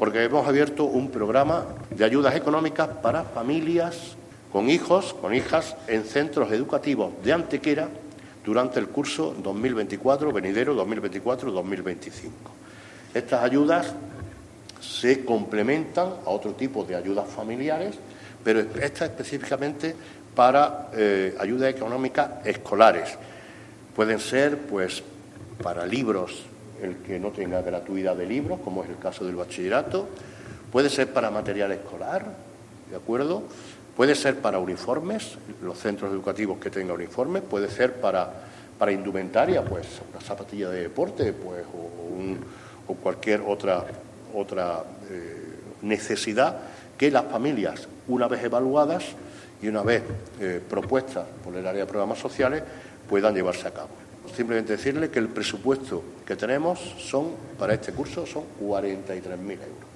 porque hemos abierto un programa de ayudas económicas para familias con hijos, con hijas en centros educativos de Antequera durante el curso 2024, venidero 2024-2025. Estas ayudas se complementan a otro tipo de ayudas familiares, pero esta específicamente para ayudas económicas escolares. Pueden ser, pues, para libros, el que no tenga gratuidad de libros, como es el caso del bachillerato. Puede ser para material escolar, ¿de acuerdo? Puede ser para uniformes, los centros educativos que tengan uniformes. Puede ser para indumentaria, pues, una zapatilla de deporte, pues, o cualquier otra necesidad que las familias, una vez evaluadas y una vez propuestas por el área de programas sociales, puedan llevarse a cabo. Simplemente decirle que el presupuesto que tenemos para este curso son 43.000 euros.